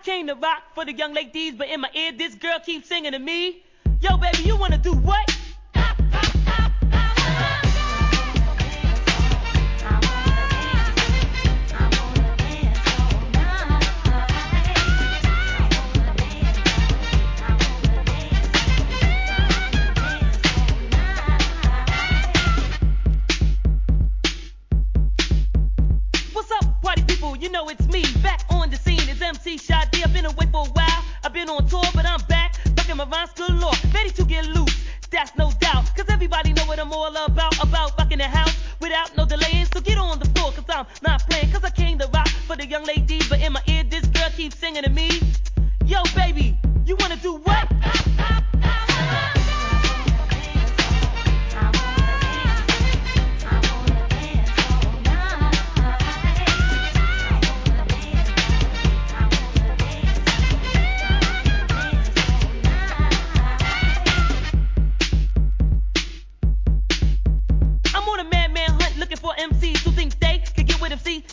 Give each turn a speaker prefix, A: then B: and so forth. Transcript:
A: came to rock for the young ladies, but in my ear this girl keeps singing to me. Yo, baby, you wanna do what?